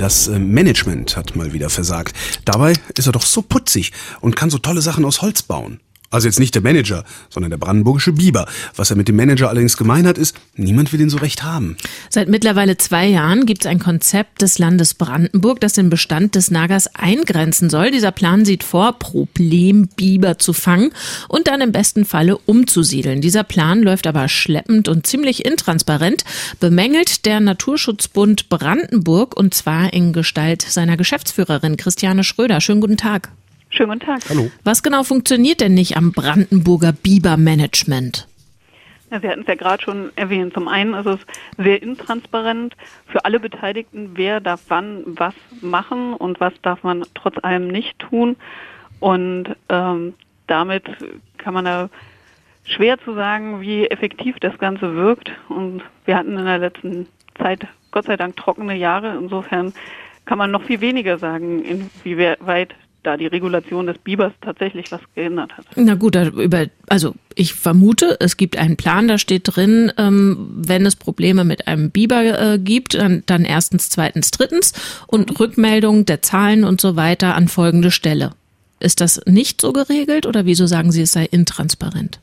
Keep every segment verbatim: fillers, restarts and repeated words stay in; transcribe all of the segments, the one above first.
Das äh, Management hat mal wieder versagt. Dabei ist er doch so putzig und kann so tolle Sachen aus Holz bauen. Also jetzt nicht der Manager, sondern der brandenburgische Biber. Was er mit dem Manager allerdings gemein hat, ist, niemand will ihn so recht haben. Seit mittlerweile zwei Jahren gibt es ein Konzept des Landes Brandenburg, das den Bestand des Nagers eingrenzen soll. Dieser Plan sieht vor, Problembiber zu fangen und dann im besten Falle umzusiedeln. Dieser Plan läuft aber schleppend und ziemlich intransparent, bemängelt der Naturschutzbund Brandenburg, und zwar in Gestalt seiner Geschäftsführerin Christiane Schröder. Schönen guten Tag. Schönen guten Tag. Hallo. Was genau funktioniert denn nicht am Brandenburger Bibermanagement? Ja, Sie hatten es ja gerade schon erwähnt. Zum einen ist es sehr intransparent für alle Beteiligten, wer darf wann was machen und was darf man trotz allem nicht tun. Und ähm, damit kann man da schwer zu sagen, wie effektiv das Ganze wirkt. Und wir hatten in der letzten Zeit Gott sei Dank trockene Jahre. Insofern kann man noch viel weniger sagen, inwieweit da die Regulation des Bibers tatsächlich was geändert hat. Na gut, über, also ich vermute, es gibt einen Plan, da steht drin, ähm, wenn es Probleme mit einem Biber äh, gibt, dann, dann erstens, zweitens, drittens und Rückmeldung der Zahlen und so weiter an folgende Stelle. Ist das nicht so geregelt oder wieso sagen Sie, es sei intransparent?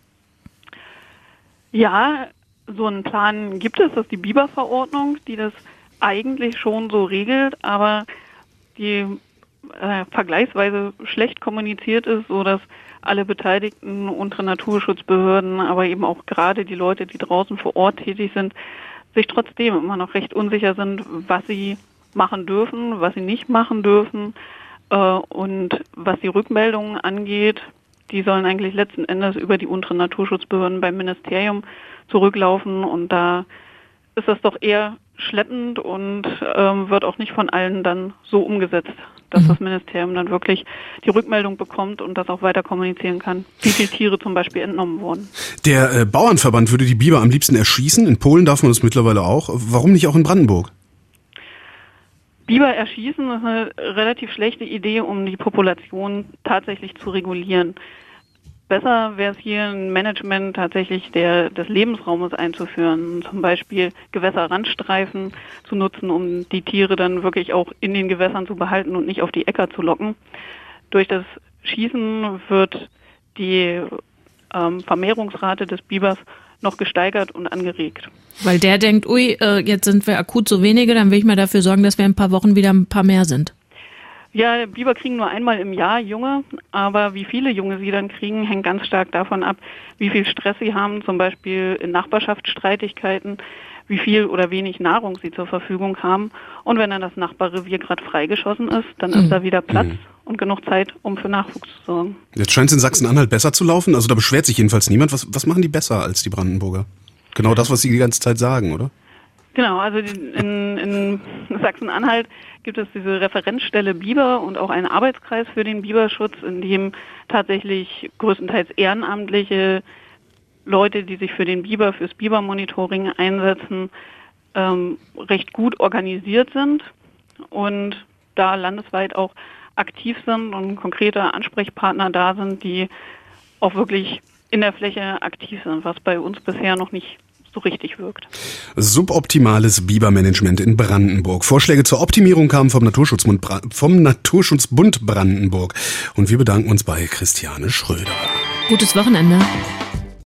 Ja, so einen Plan gibt es, das ist die Biberverordnung, die das eigentlich schon so regelt, aber die Äh, vergleichsweise schlecht kommuniziert ist, so dass alle Beteiligten, unsere Naturschutzbehörden, aber eben auch gerade die Leute, die draußen vor Ort tätig sind, sich trotzdem immer noch recht unsicher sind, was sie machen dürfen, was sie nicht machen dürfen. Äh, und was die Rückmeldungen angeht, die sollen eigentlich letzten Endes über die unteren Naturschutzbehörden beim Ministerium zurücklaufen, und da ist das doch eher schleppend und ähm, wird auch nicht von allen dann so umgesetzt, dass mhm. das Ministerium dann wirklich die Rückmeldung bekommt und das auch weiter kommunizieren kann, wie viele Tiere zum Beispiel entnommen wurden. Der äh, Bauernverband würde die Biber am liebsten erschießen. In Polen darf man das mittlerweile auch. Warum nicht auch in Brandenburg? Biber erschießen ist eine relativ schlechte Idee, um die Population tatsächlich zu regulieren. Besser wäre es hier ein Management tatsächlich der, des Lebensraumes einzuführen, zum Beispiel Gewässerrandstreifen zu nutzen, um die Tiere dann wirklich auch in den Gewässern zu behalten und nicht auf die Äcker zu locken. Durch das Schießen wird die ähm, Vermehrungsrate des Bibers noch gesteigert und angeregt. Weil der denkt, ui, äh, jetzt sind wir akut so wenige, dann will ich mal dafür sorgen, dass wir in ein paar Wochen wieder ein paar mehr sind. Ja, Biber kriegen nur einmal im Jahr Junge, aber wie viele Junge sie dann kriegen, hängt ganz stark davon ab, wie viel Stress sie haben, zum Beispiel in Nachbarschaftsstreitigkeiten, wie viel oder wenig Nahrung sie zur Verfügung haben. Und wenn dann das Nachbarrevier gerade freigeschossen ist, dann ist mhm. da wieder Platz mhm. und genug Zeit, um für Nachwuchs zu sorgen. Jetzt scheint es in Sachsen-Anhalt besser zu laufen, also da beschwert sich jedenfalls niemand. Was, was machen die besser als die Brandenburger? Genau das, was sie die ganze Zeit sagen, oder? Genau, also in, in Sachsen-Anhalt gibt es diese Referenzstelle Biber und auch einen Arbeitskreis für den Biberschutz, in dem tatsächlich größtenteils ehrenamtliche Leute, die sich für den Biber, fürs Bibermonitoring einsetzen, ähm, recht gut organisiert sind und da landesweit auch aktiv sind und konkrete Ansprechpartner da sind, die auch wirklich in der Fläche aktiv sind, was bei uns bisher noch nicht so richtig wirkt. Suboptimales Bibermanagement in Brandenburg. Vorschläge zur Optimierung kamen vom Naturschutzbund, vom Naturschutzbund Brandenburg. Und wir bedanken uns bei Christiane Schröder. Gutes Wochenende.